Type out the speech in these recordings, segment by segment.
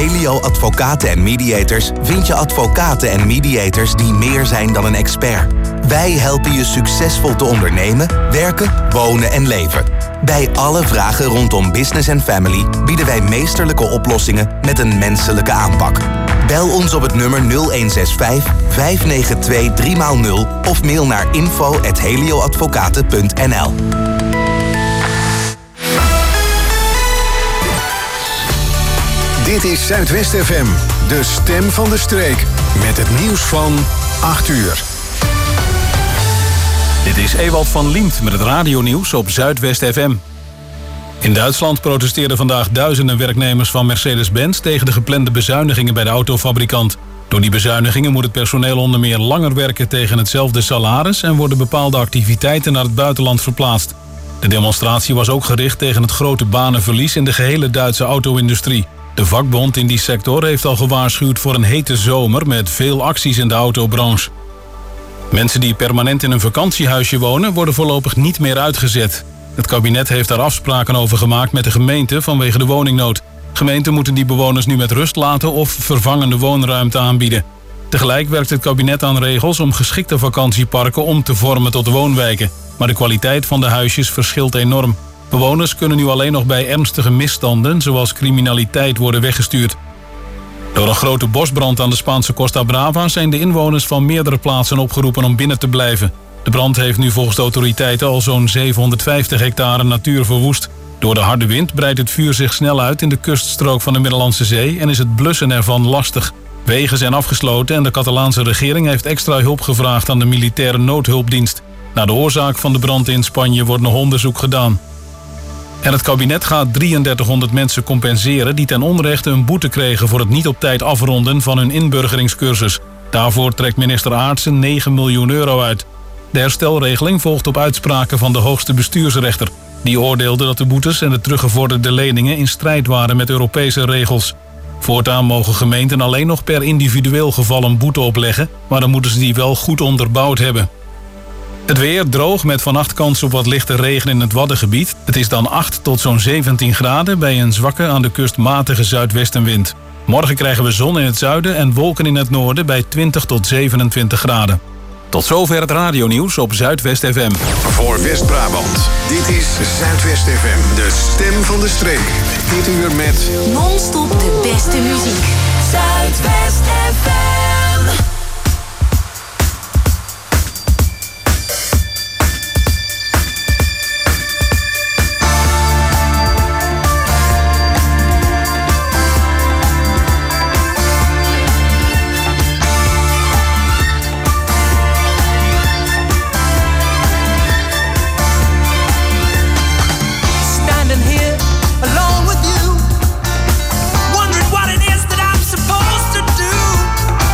Helio Advocaten en Mediators vind je advocaten en mediators die meer zijn dan een expert. Wij helpen je succesvol te ondernemen, werken, wonen en leven. Bij alle vragen rondom business en family bieden wij meesterlijke oplossingen met een menselijke aanpak. Bel ons op het nummer 0165 592 3x0 of mail naar info@helioadvocaten.nl. Dit is Zuidwest FM, de stem van de streek. Met het nieuws van 8 uur. Dit is Ewald van Liemt met het radionieuws op Zuidwest FM. In Duitsland protesteerden vandaag duizenden werknemers van Mercedes-Benz tegen de geplande bezuinigingen bij de autofabrikant. Door die bezuinigingen moet het personeel onder meer langer werken tegen hetzelfde salaris en worden bepaalde activiteiten naar het buitenland verplaatst. De demonstratie was ook gericht tegen het grote banenverlies in de gehele Duitse auto-industrie. De vakbond in die sector heeft al gewaarschuwd voor een hete zomer met veel acties in de autobranche. Mensen die permanent in een vakantiehuisje wonen worden voorlopig niet meer uitgezet. Het kabinet heeft daar afspraken over gemaakt met de gemeente vanwege de woningnood. Gemeenten moeten die bewoners nu met rust laten of vervangende woonruimte aanbieden. Tegelijk werkt het kabinet aan regels om geschikte vakantieparken om te vormen tot woonwijken. Maar de kwaliteit van de huisjes verschilt enorm. Bewoners kunnen nu alleen nog bij ernstige misstanden, zoals criminaliteit, worden weggestuurd. Door een grote bosbrand aan de Spaanse Costa Brava zijn de inwoners van meerdere plaatsen opgeroepen om binnen te blijven. De brand heeft nu volgens de autoriteiten al zo'n 750 hectare natuur verwoest. Door de harde wind breidt het vuur zich snel uit in de kuststrook van de Middellandse Zee en is het blussen ervan lastig. Wegen zijn afgesloten en de Catalaanse regering heeft extra hulp gevraagd aan de militaire noodhulpdienst. Naar de oorzaak van de brand in Spanje wordt nog onderzoek gedaan. En het kabinet gaat 3300 mensen compenseren die ten onrechte een boete kregen voor het niet op tijd afronden van hun inburgeringscursus. Daarvoor trekt minister Aartsen 9 miljoen euro uit. De herstelregeling volgt op uitspraken van de hoogste bestuursrechter. Die oordeelde dat de boetes en de teruggevorderde leningen in strijd waren met Europese regels. Voortaan mogen gemeenten alleen nog per individueel geval een boete opleggen, maar dan moeten ze die wel goed onderbouwd hebben. Het weer droog met vannacht kans op wat lichte regen in het Waddengebied. Het is dan 8 tot zo'n 17 graden bij een zwakke aan de kust matige zuidwestenwind. Morgen krijgen we zon in het zuiden en wolken in het noorden bij 20 tot 27 graden. Tot zover het radionieuws op Zuidwest FM. Voor West-Brabant, dit is Zuidwest FM, de stem van de streek. Dit uur met non-stop de beste muziek. Zuidwest FM. Alone with you, wondering what it is that I'm supposed to do.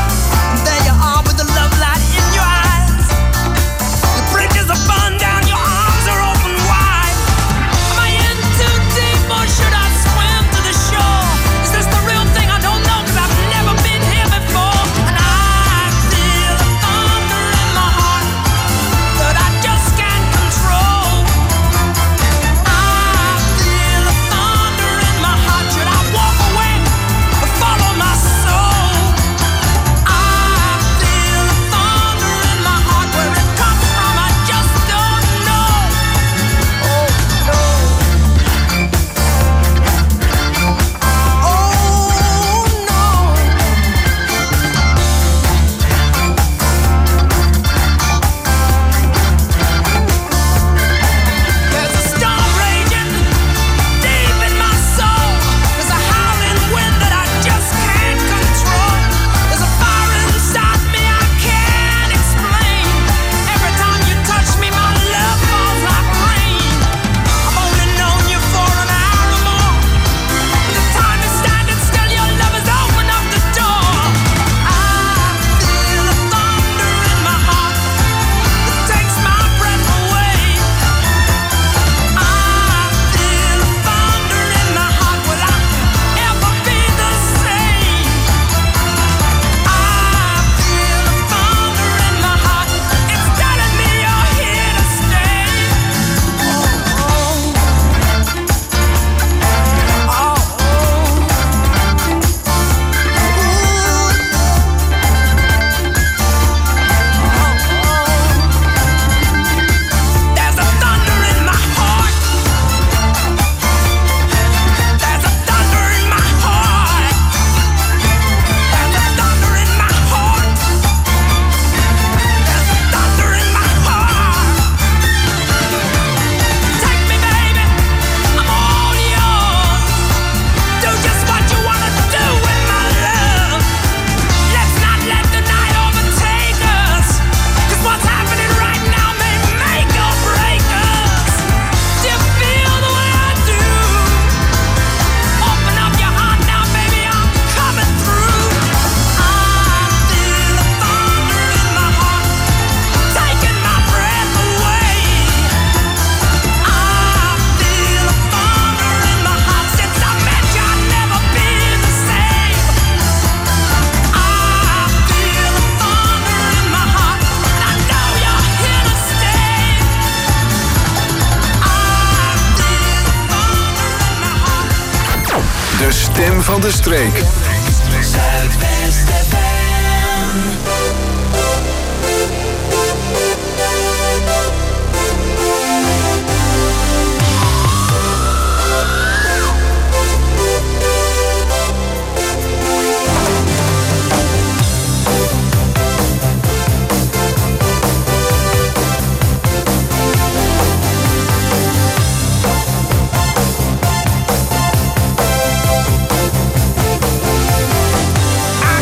De stem van de streek. Zuidwest FM. I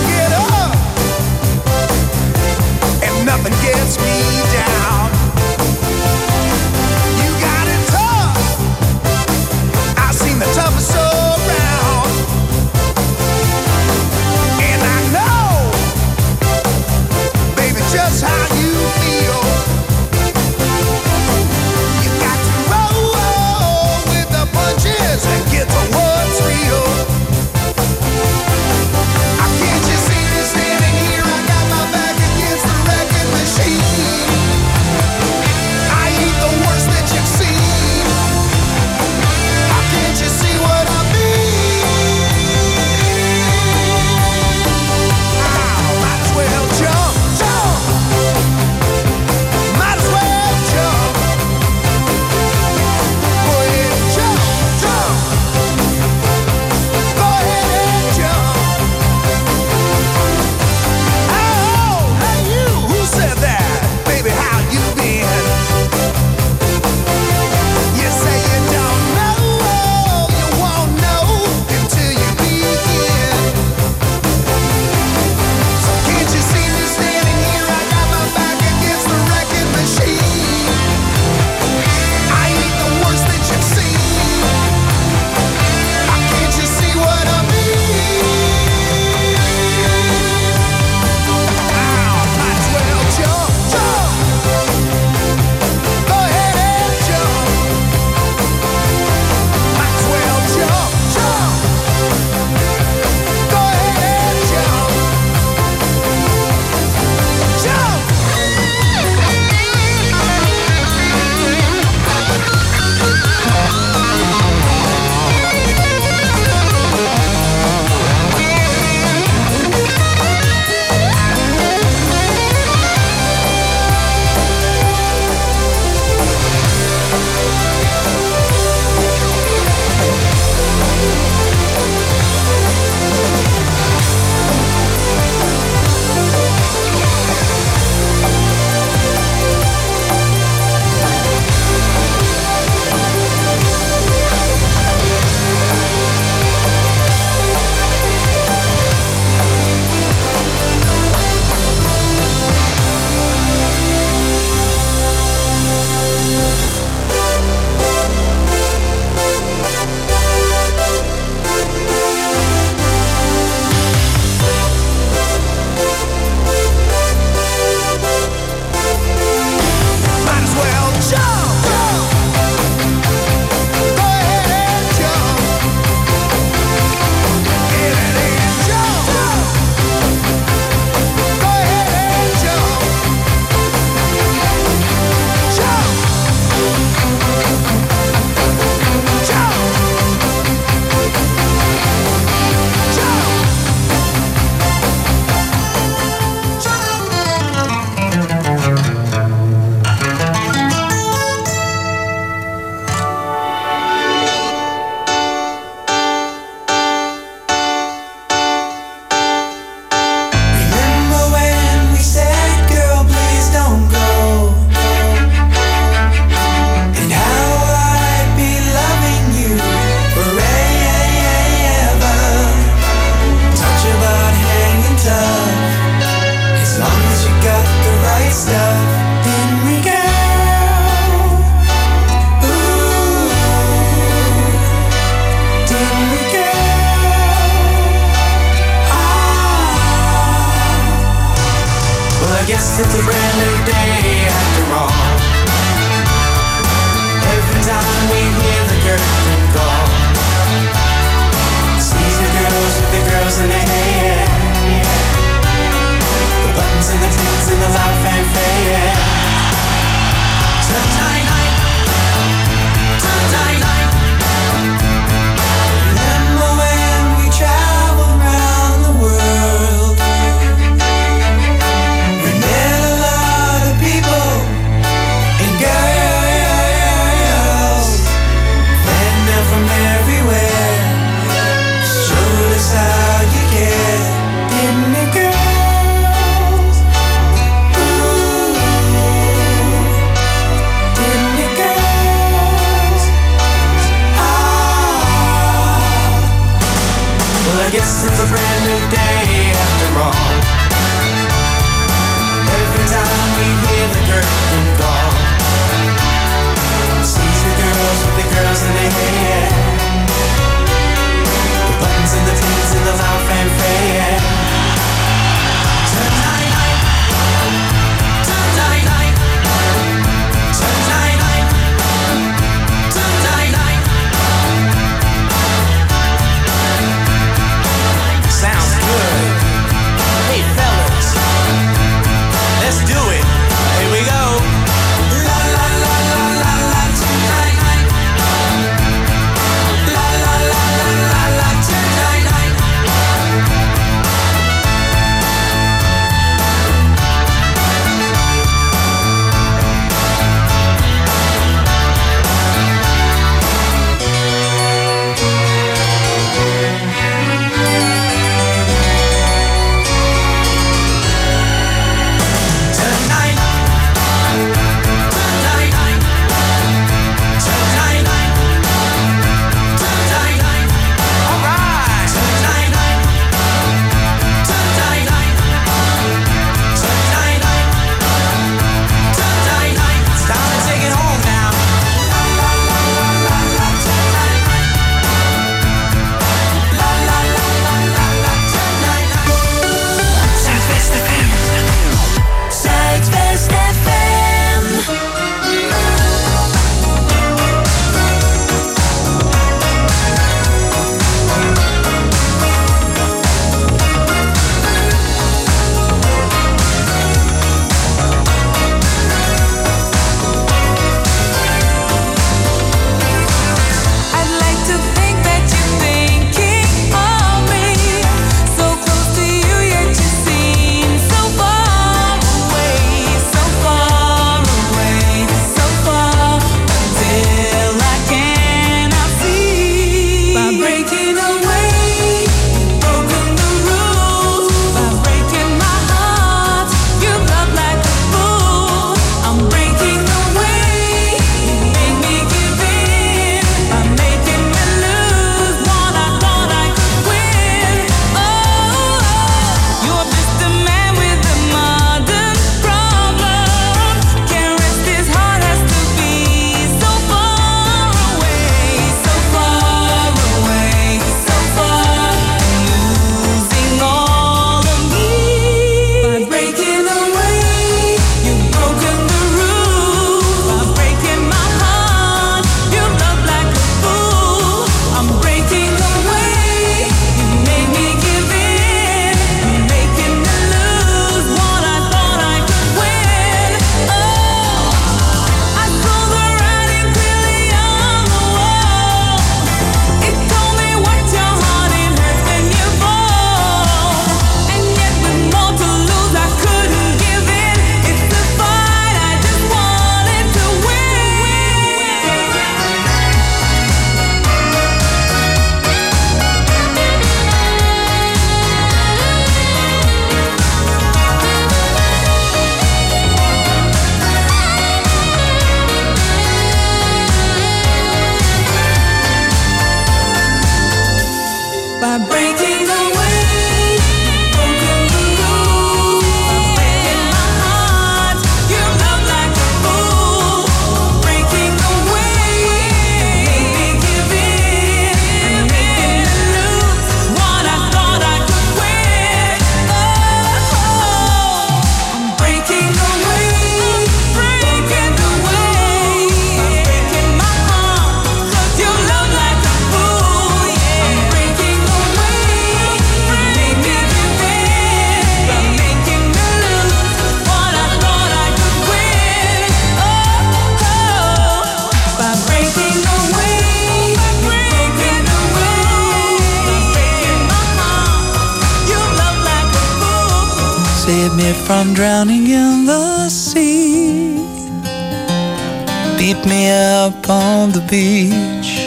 me from drowning in the sea. Beat me up on the beach.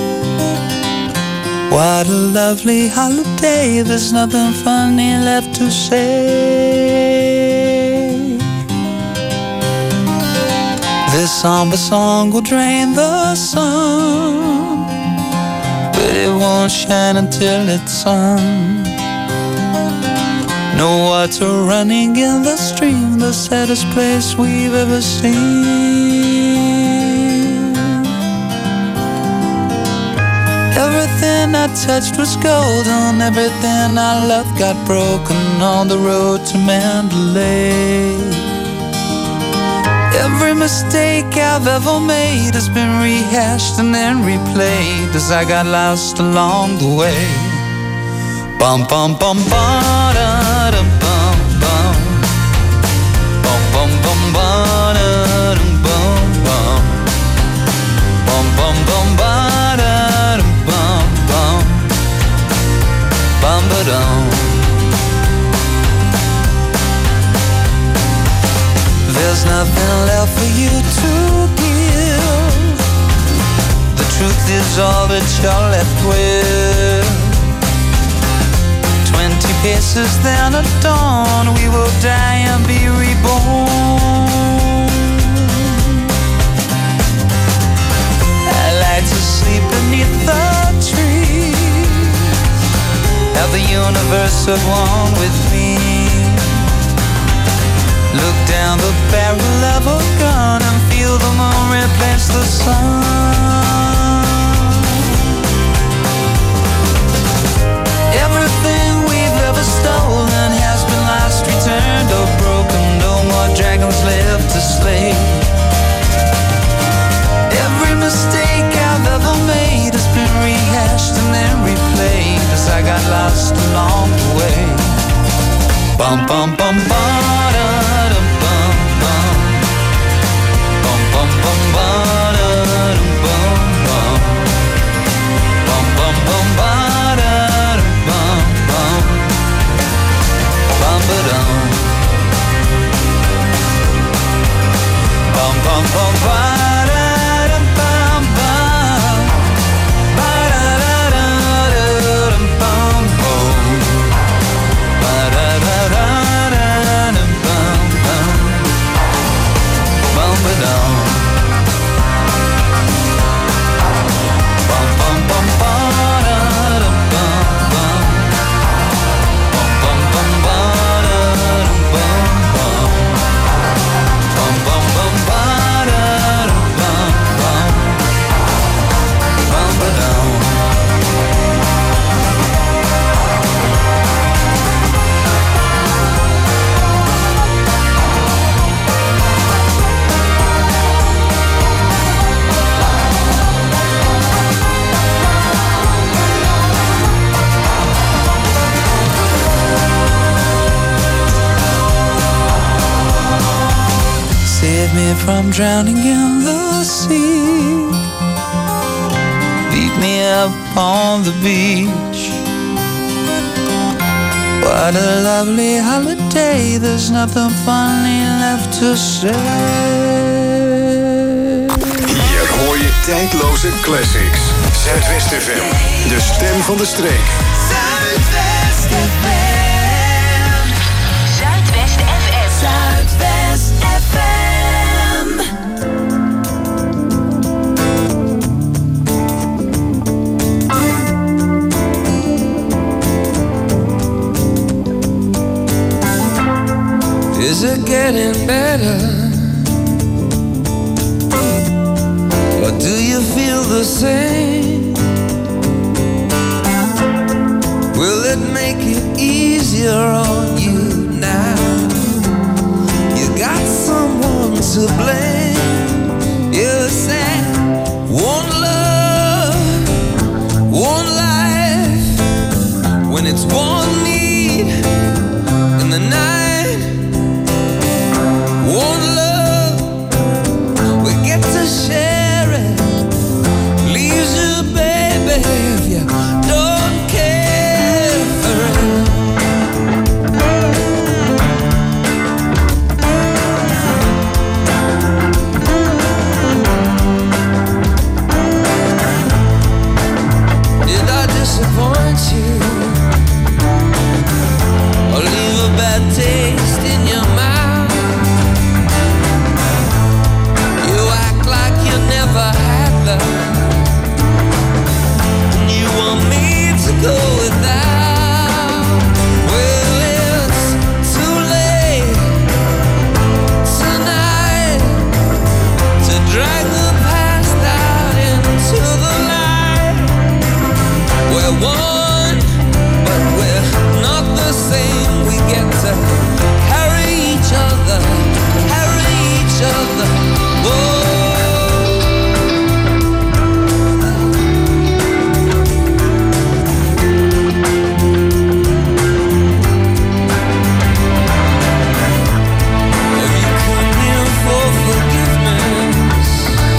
What a lovely holiday, there's nothing funny left to say. This somber song will drain the sun, but it won't shine until it's sung. No water running in the stream, the saddest place we've ever seen. Everything I touched was golden, everything I loved got broken on the road to Mandalay. Every mistake I've ever made has been rehashed and then replayed as I got lost along the way. Bum bum bum ba da dum bum bum. Bum bum bum ba da dum bum bum. Bum bum bum ba da dum bum bum. Bum ba dum. There's nothing left for you to give. The truth is all that you're left with. 20 paces then at dawn, we will die and be reborn. I like to sleep beneath the trees, have the universe at one with me. Look down the barrel of a gun and feel the moon replace the sun. Everything we've ever stolen has been lost, returned or broken. No more dragons left to slay. Every mistake I've ever made has been rehashed and then replayed as I got lost along the way. Bum bum bum ba da dum bum bum. Bum bum bum ba da dum bum bum. Bum bum bum ba da dum bum bum. Bum ba dum. Bum bum bum ba da dum bum bum. Ba da da da dum bum bum. Ba da da da dum bum bum. Bum ba dum. Bum bum bum ba da dum bum bum. Bum bum bum ba da dum bum bum. Bum bum bum ba da dum bum bum. Bum ba dum. Save me from drowning in the sea. Beat me up on the beach. What a lovely holiday, there's nothing funny left to say. Hier hoor je tijdloze classics. Zuidwest FM, de stem van de streek. Zuidwest FM. Zuidwest FM. Zuidwest FM. Is it getting better? Or do you feel the same? Will it make it easier on you now? You got someone to blame. You said one love, one life. When it's one need in the night. One love, we get to share it. Leaves you, baby, if you don't care for it. disappoint you or leave a bad taste in your mouth. You act like you never had love, and you want me to go without. Well, it's too late tonight to drag the past out into the light. We're one, but we're not the same. We get to carry each other, carry each other. Whoa. Have you come here for forgiveness?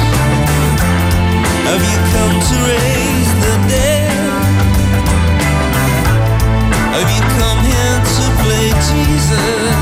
Have you come to raise the dead? Have you come here to play Jesus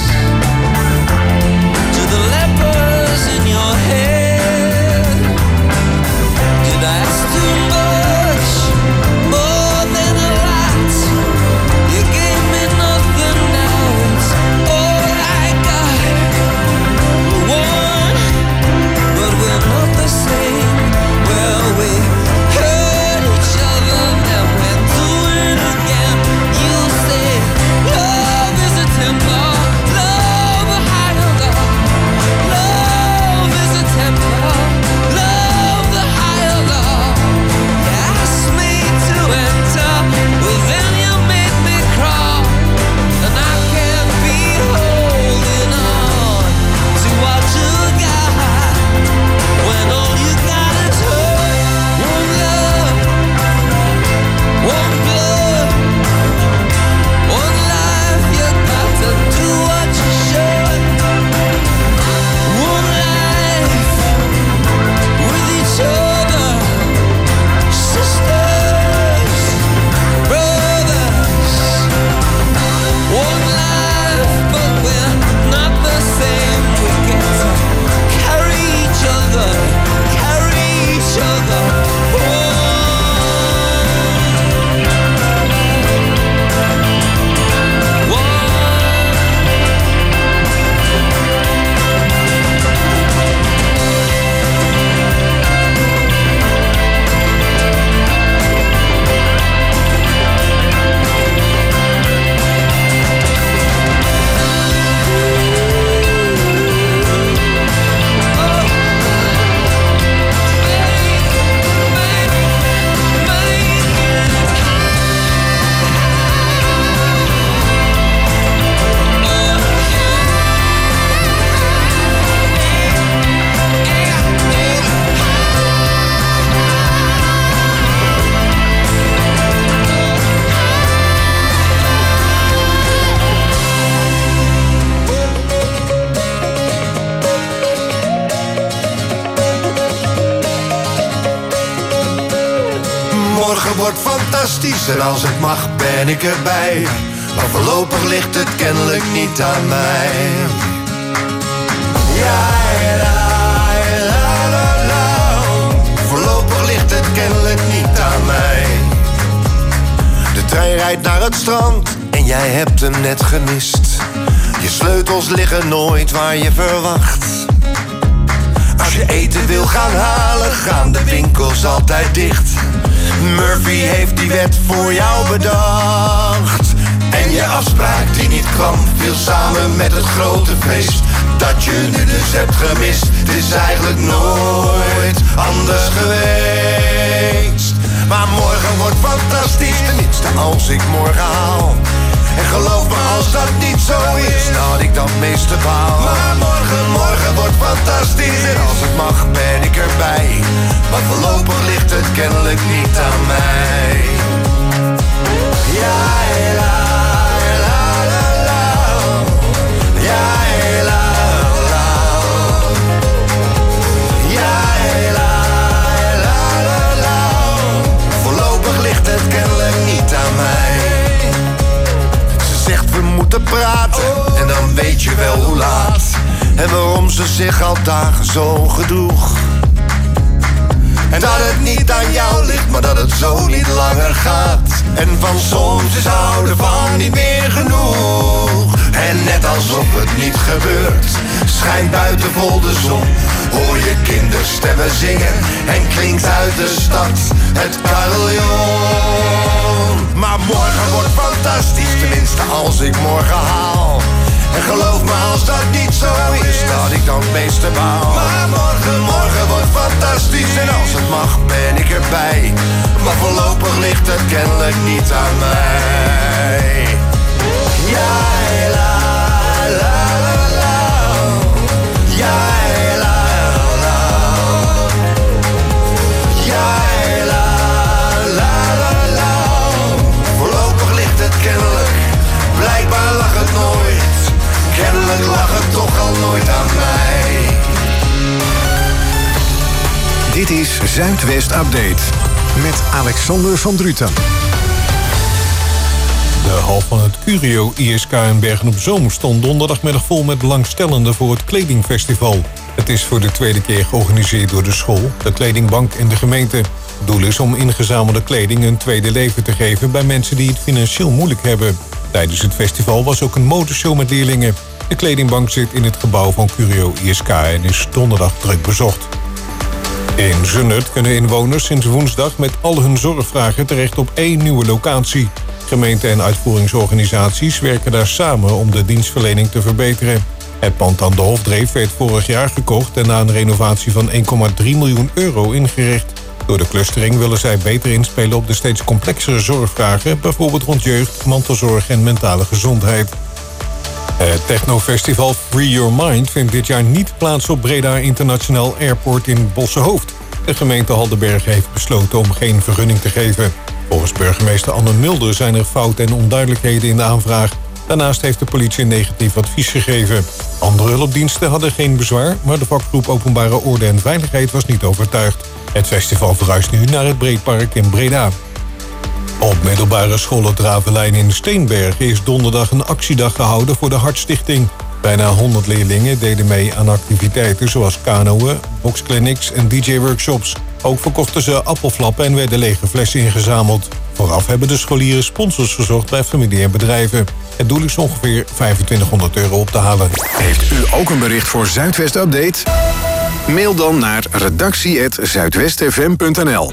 to the lepers in your head? Did I ask too much, more than a lot? You gave me nothing, now it's all I got. We're one, but we're not the same. Well, we hurt each other, now we're doing it again. You say love is a temper, love a higher love. Love is a temper, love the higher love. You asked me to enter, well then you made me crawl, and I can't be holding on to what you got when all you got is hurt. One love, one blood, one life. You got to do what you should. One life with each other, sisters, brothers. One life, but we're not the same. We get to carry each other, carry each other. Morgen wordt fantastisch en als het mag ben ik erbij. Maar voorlopig ligt het kennelijk niet aan mij. Ja, la, la, la. Voorlopig ligt het kennelijk niet aan mij. De trein rijdt naar het strand en jij hebt hem net gemist. Je sleutels liggen nooit waar je verwacht. Als je eten wil gaan halen, gaan de winkels altijd dicht. Murphy heeft die wet voor jou bedacht. En je afspraak die niet kwam, viel samen met het grote feest dat je nu dus hebt gemist. Het is eigenlijk nooit anders geweest. Maar morgen wordt fantastisch, tenminste als ik morgen haal. En geloof me, als dat niet zo is, dan had ik dat meeste baal. Maar morgen wordt fantastisch en als het mag ben ik erbij. Maar voorlopig ligt het kennelijk niet aan mij. Ja, la, la, la, la. Ja, la, la. Ja, la, la, la, la. Voorlopig ligt het kennelijk niet aan mij. Zegt we moeten praten en dan weet je wel hoe laat. En waarom ze zich al dagen zo gedroeg. En dat het niet aan jou ligt, maar maar dat het zo niet langer gaat. En van soms is houden van niet meer genoeg. En net alsof het niet gebeurt, schijnt buiten vol de zon. Hoor je kinderstemmen zingen en klinkt uit de stad het carillon. Maar morgen wordt fantastisch, tenminste als ik morgen haal. En geloof me als dat niet zo is, dat ik dan het meeste baal. Maar morgen wordt fantastisch en als het mag ben ik erbij. Maar voorlopig ligt het kennelijk niet aan mij. Ja, la, la, la, la. Ja, la, la. Ja, la, la, la, la. Voorlopig ligt het kennelijk, blijkbaar lag het nooit. Kennelijk lag het toch al nooit aan mij. Dit is Zuidwest Update met Alexander van Druten. De hal van het Curio ISK in Bergen-op-Zoom stond donderdagmiddag vol met belangstellenden voor het kledingfestival. Het is voor de tweede keer georganiseerd door de school, de kledingbank en de gemeente. Het doel is om ingezamelde kleding een tweede leven te geven bij mensen die het financieel moeilijk hebben. Tijdens het festival was ook een modeshow met leerlingen. De kledingbank zit in het gebouw van Curio ISK en is donderdag druk bezocht. In Zundert kunnen inwoners sinds woensdag met al hun zorgvragen terecht op 1 nieuwe locatie. Gemeenten en uitvoeringsorganisaties werken daar samen om de dienstverlening te verbeteren. Het pand aan de Hofdreef werd vorig jaar gekocht en na een renovatie van 1,3 miljoen euro ingericht. Door de clustering willen zij beter inspelen op de steeds complexere zorgvragen, bijvoorbeeld rond jeugd, mantelzorg en mentale gezondheid. Het technofestival Free Your Mind vindt dit jaar niet plaats op Breda International Airport in Bossenhoofd. De gemeente Haldenberg heeft besloten om geen vergunning te geven. Volgens burgemeester Anne Mulder zijn er fouten en onduidelijkheden in de aanvraag. Daarnaast heeft de politie een negatief advies gegeven. Andere hulpdiensten hadden geen bezwaar, maar de vakgroep Openbare Orde en Veiligheid was niet overtuigd. Het festival verhuist nu naar het Breedpark in Breda. Op middelbare school Het Ravelijn in Steenbergen is donderdag een actiedag gehouden voor de Hartstichting. Bijna 100 leerlingen deden mee aan activiteiten zoals kanoën, boxclinics en DJ-workshops. Ook verkochten ze appelflappen en werden lege flessen ingezameld. Vooraf hebben de scholieren sponsors gezocht bij familie en bedrijven. Het doel is ongeveer €2500 op te halen. Heeft u ook een bericht voor Zuidwest Update? Mail dan naar redactie@zuidwestfm.nl.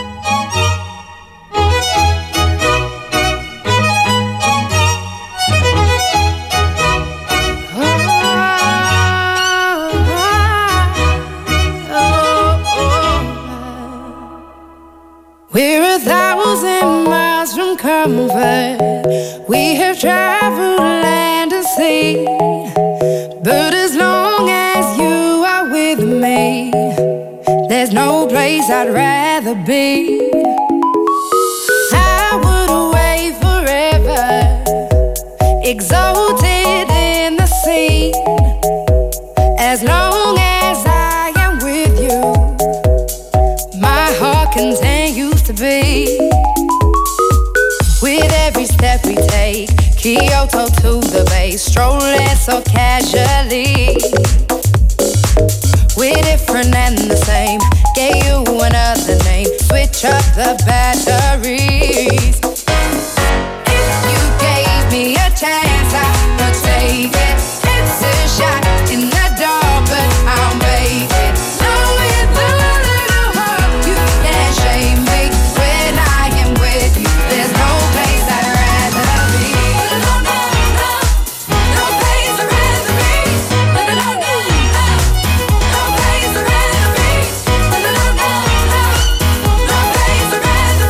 We're 1,000 miles from comfort. We have traveled land and sea. But as long as you are with me, there's no place I'd rather be. I would away forever, exalted in the sea. As long as I am with you, my heart continues to beat. With every step we take, Kyoto to the bay, strolling so casually. We're different and the same, gave you another name, switch up the batteries. If you gave me a chance, I would take it. It's a shot in the dark, but I'll make it. Knowing the little heart, you can't shame me. When I am with you, there's no place I'd rather be. No, no, no, no place I'd rather be. No, no, no, no, no place I'd rather be. No, no, no, no, no place I'd rather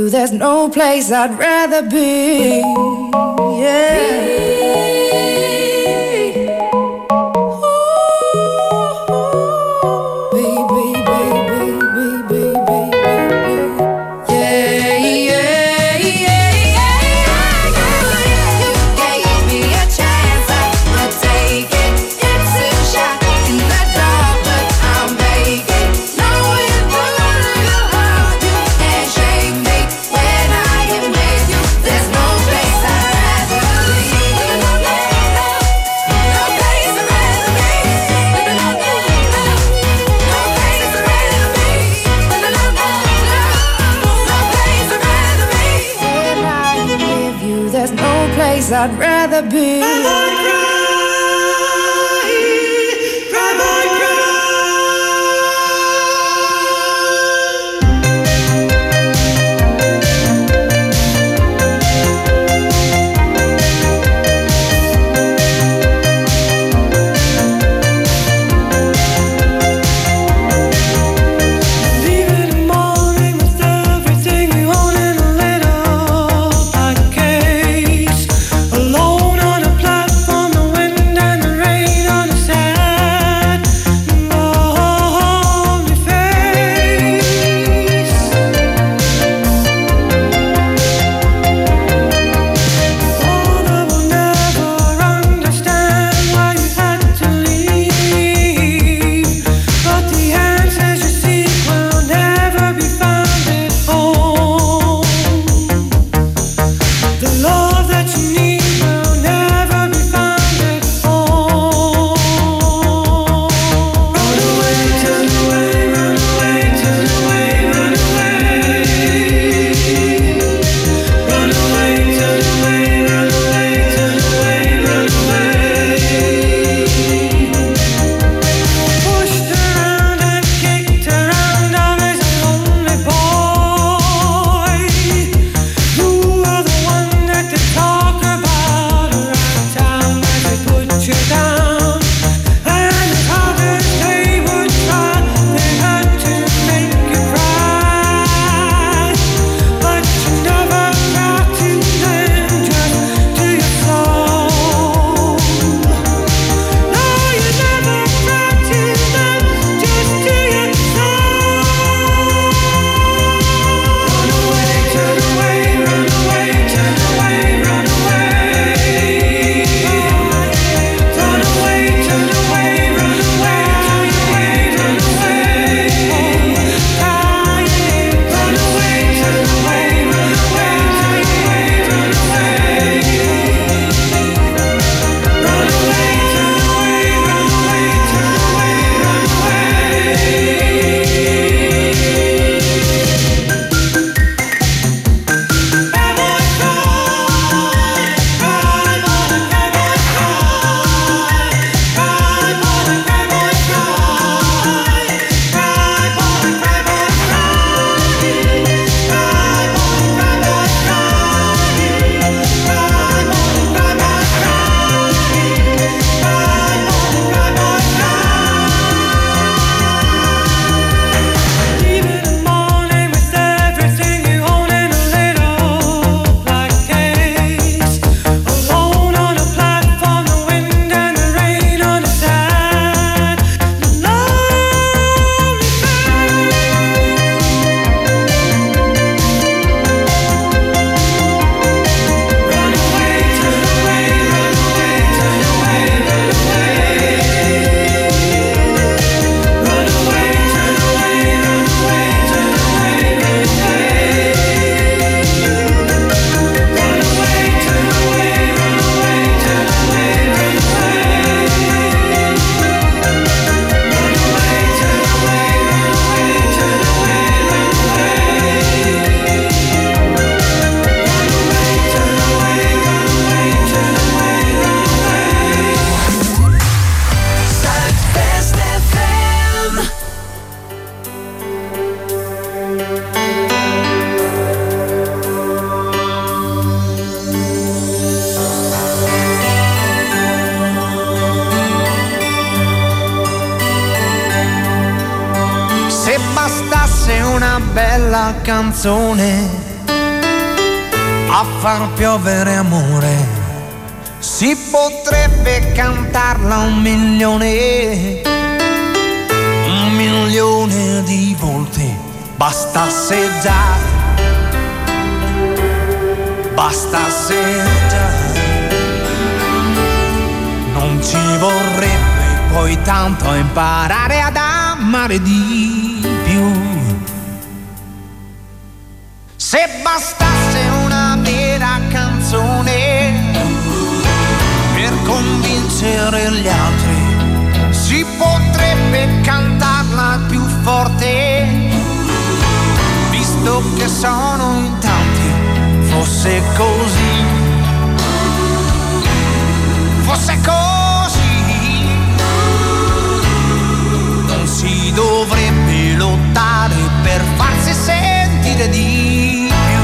you, there's no place I'd rather be. Yeah. I'd rather be. Se bastasse una bella canzone a far piovere amore. Si potrebbe cantarla 1.000.000 di volte, bastasse già, bastasse già. Non ci vorrebbe poi tanto imparare ad amare di più. Se bastasse una vera canzone per convincere gli altri, si potrebbe cantarla più forte, visto che sono in tanti. Fosse così, fosse così, non si dovrebbe lottare per farsi sentire di più.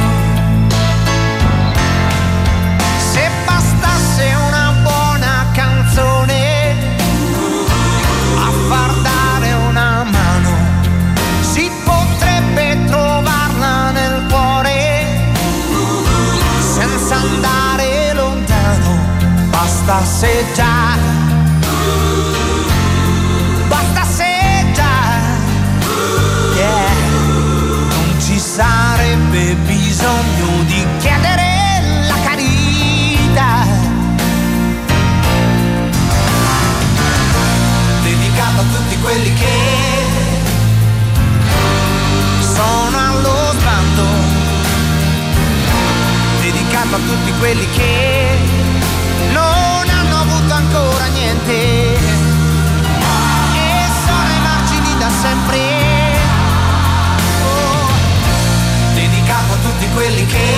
Se bastasse una buona canzone a far dare una mano, si potrebbe trovarla nel cuore senza andare lontano. Bastasse già, bastasse già, yeah. Non ci sarebbe bisogno di chiedere la carità. Dedicato a tutti quelli che sono allo sbando, dedicato a tutti quelli che non hanno avuto ancora niente e sono ai margini da sempre. Oh, dedicato a tutti quelli che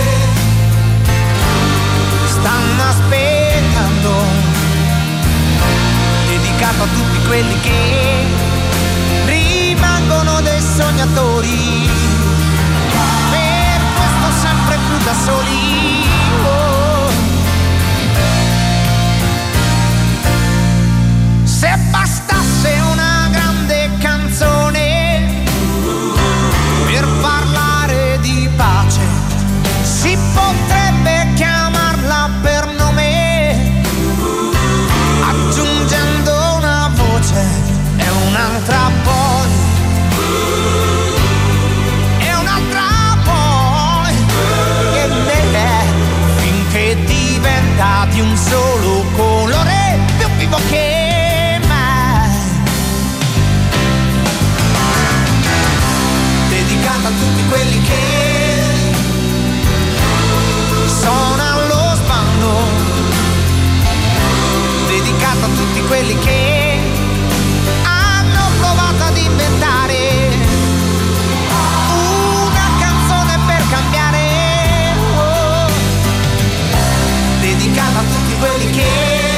stanno aspettando, dedicato a tutti quelli che rimangono dei sognatori, per questo sempre più da soli. Oh. Se bastasse una grande canzone per parlare di pace, si potrebbe chiamarla per nome, aggiungendo una voce e un'altra poi, e un'altra poi, finché diventa di un solo colore, più vivo che mai. Dedicata a tutti quelli che sono allo sbando, dedicata a tutti quelli che hanno provato ad inventare una canzone per cambiare. Oh. Dedicata a tutti quelli che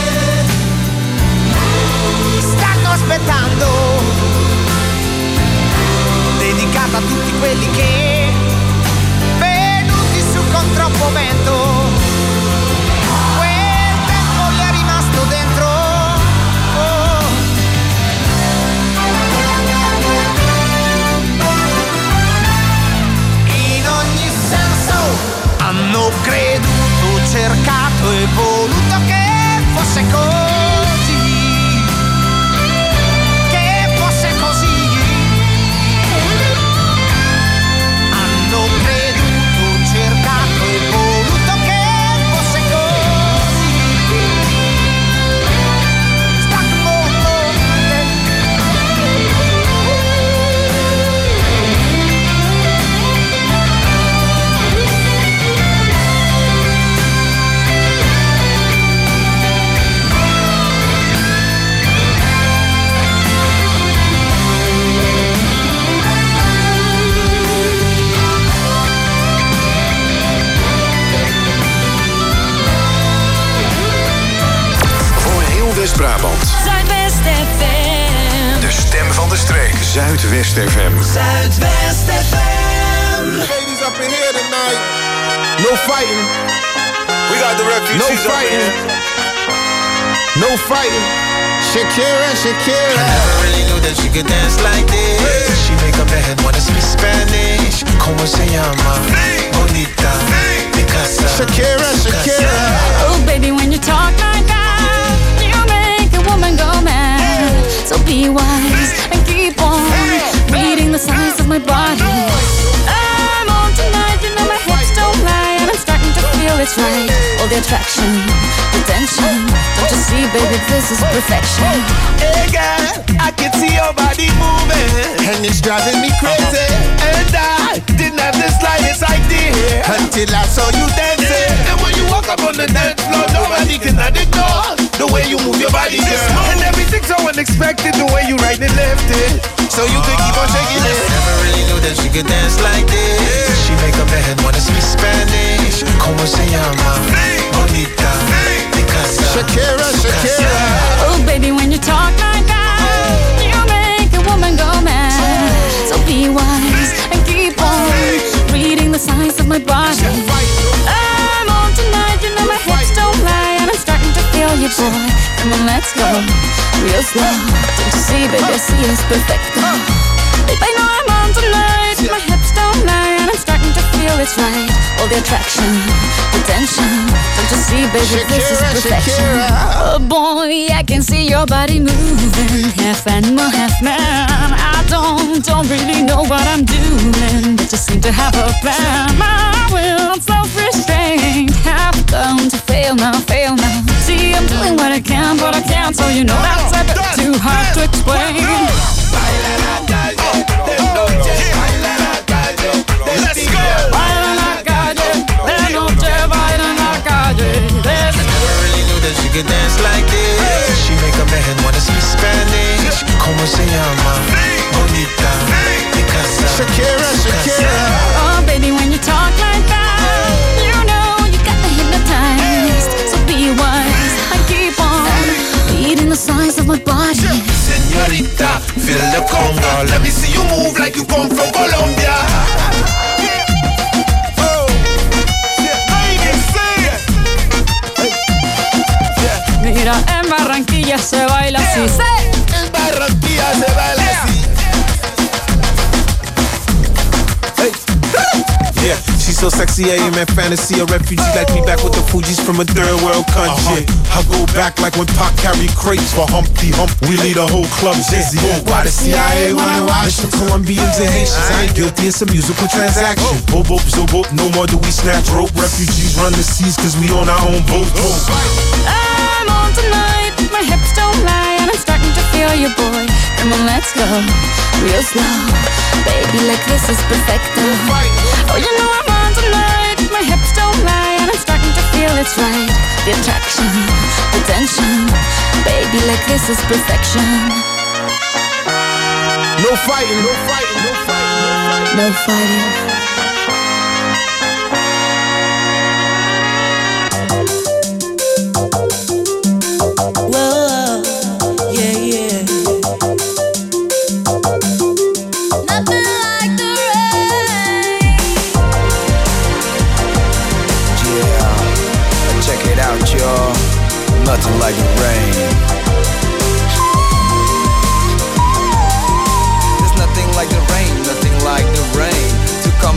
stanno aspettando, dedicata a tutti quelli che venuti su con troppo vento, quel tempo gli è rimasto dentro. Oh. In ogni senso hanno creduto, cercato e voluto che fosse così, che fosse così. Hanno creduto, cercato e voluto che fosse così. West-Brabant. Zuidwest FM. De stem van de streek. Zuidwest FM. Zuidwest FM. Ladies up in here tonight. No fighting. We got the refugees No fighting. No fighting. Shakira, Shakira. I never really knew that she could dance like this. She make up her head wanna speak Spanish. Como se llama? Bonita, Picasa. Shakira, Shakira. Oh baby, when you talk like that, you make a woman go mad. So be wise and keep on reading the signs of my body. I'm on tonight, you know my hips don't lie, and I'm starting to feel it's right. All the attraction, the tension. Don't you see, baby, this is perfection. Hey girl, I can see your body moving, And it's driving me crazy. and I didn't have the slightest idea Until I saw you dancing. And when you walk up on the dance floor, nobody can ignore the way you move your body, girl. And everything's so unexpected, the way you right and left it, so you could keep on shaking it. Never really knew that she could dance like this. She make up her head wanna speak Spanish. Como se llama? Bonita, Picasa. Shakira, Shakira. Oh baby, when you talk like that, you make a woman go mad. So be wise and keep on reading the signs of my body. I'm on tonight, you know my hips don't lie, and I'm starting to feel you, boy. Come on, let's go real slow. Don't you see, baby, I see it's perfect. Babe, I know I'm on tonight, my hips don't lie, and I'm starting to feel it's right. All the attraction, the tension. Don't you see, baby, this is perfection. Oh boy, I can see your body moving, half animal, half man. I don't really know what I'm doing, but just seem to have a plan. My will, self-restraint, have come to fail now, fail now. See, I'm doing what I can, but I can't, so you know that's a bit too hard to explain. Let's go! Never really knew that she could dance like this. She make up her head wanna speak Spanish. Como se llama? Bonita, Picasa. Shakira, Shakira. Oh baby, when you talk like that, you know you got me hypnotized. So be wise and keep on reading the signs of my body. Señorita, feel the conga. Let me see you move like you come from Colombia. Mira, en Barranquilla se baila así. En Barranquilla se baila así. Yeah, she's so sexy, I am in fantasy. A refugee like me back with the Fugees from a third world country. I go back like when Pac carried crates for Humpty Hump. We lead a whole club dizzy. Why the CIA wanna watch the Colombians and Haitians? I ain't guilty, it's a musical transaction. Boop, boop, so boop, no more do we snatch rope. Refugees run the seas cause we on our own boat. I'm on tonight, my hips don't lie, and I'm starting to feel you, boy. Come on, let's go real slow. Baby, like this is perfecto. Oh, you know I'm on tonight, my hips don't lie, and I'm starting to feel it's right. The attraction, the tension. Baby, like this is perfection. No fighting, no fighting, no fighting. No fighting. Nothing like the rain. There's nothing like the rain, nothing like the rain to calm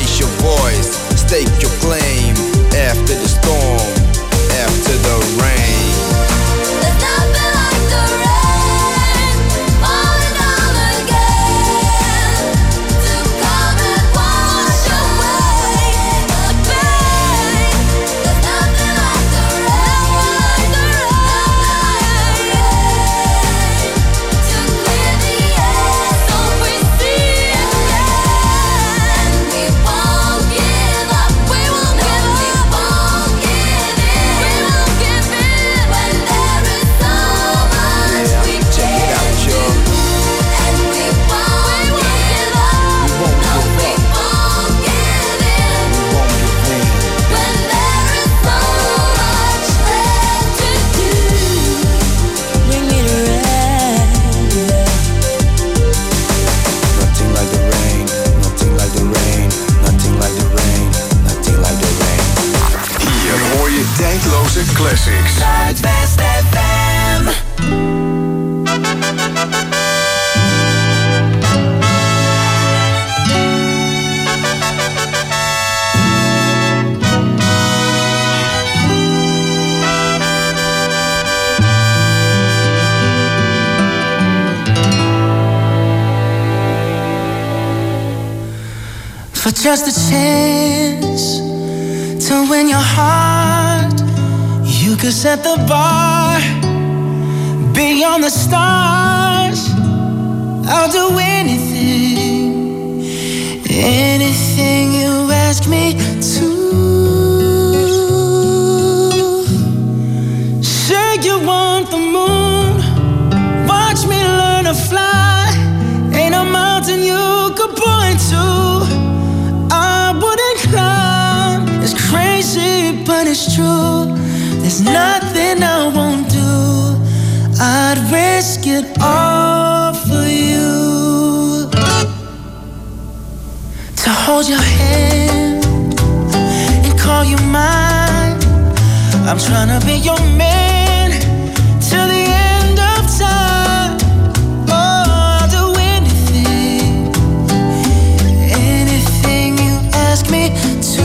raise your voice, stake your claim. After the storm, after the rain. There's nothing like the rain falling down again to come and wash away the pain. There's nothing like the rain, to clear the air so we see again. We won't give up, we won't give up, we won't give in, we won't give in when there is so much we Check it out, y'all. and we won't give up, no we won't give in when there is so much left to do. Bring me the rain. Nothing like the rain, nothing like the rain, nothing like the rain, nothing like the rain. Hier hoor je tijdloze classics. Zuidwest FM. For just a chance to win your heart, you could set the bar beyond the stars. I'll do anything, anything you ask me to. Say you want the moon, watch me learn to fly. Ain't a mountain you could point to I wouldn't climb. It's crazy, but it's true. There's nothing I won't do. I'd risk it all for you. To hold your hand and call you mine. I'm tryna be your man till the end of time. Oh, I'll do anything, anything you ask me to.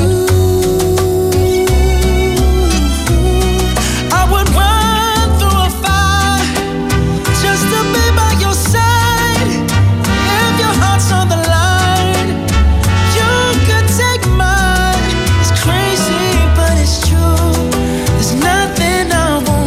I would run through a fire just to be by your side. If your heart's on the line, you could take mine. It's crazy, but it's true. There's nothing I won't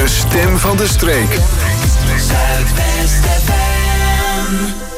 De stem van de streek. Zuidwest FM.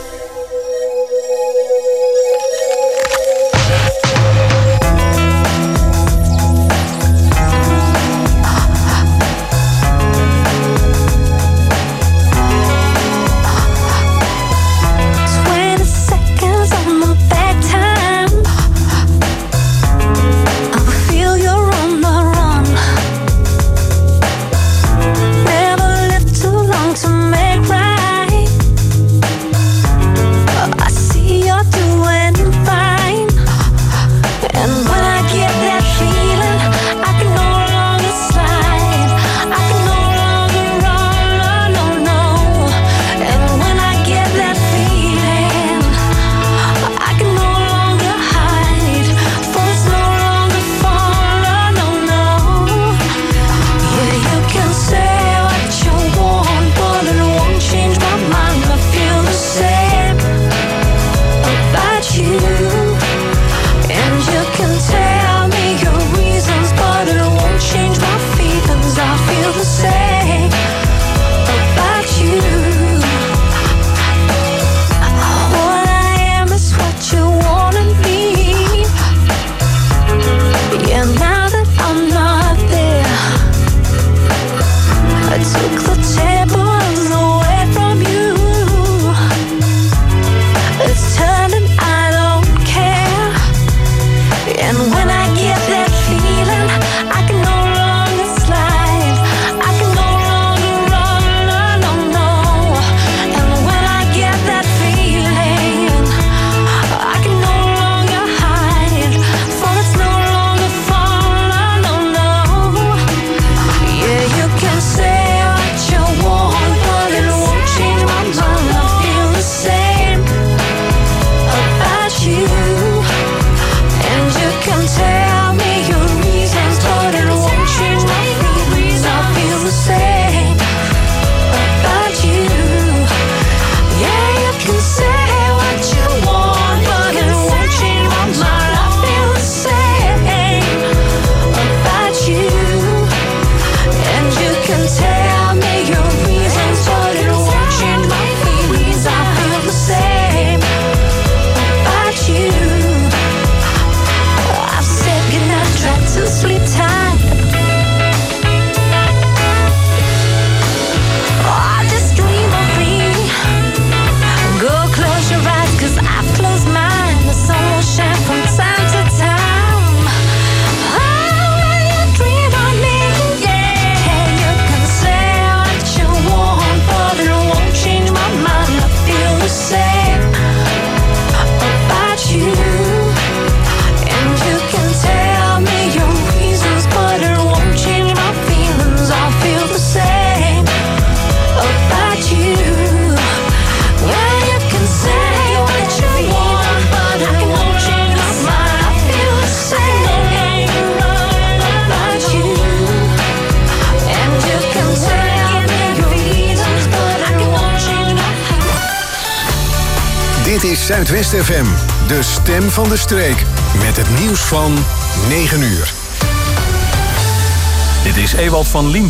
Dit is Zuidwest FM, de stem van de streek. Met het nieuws van 9 uur. Dit is Ewald van Liemt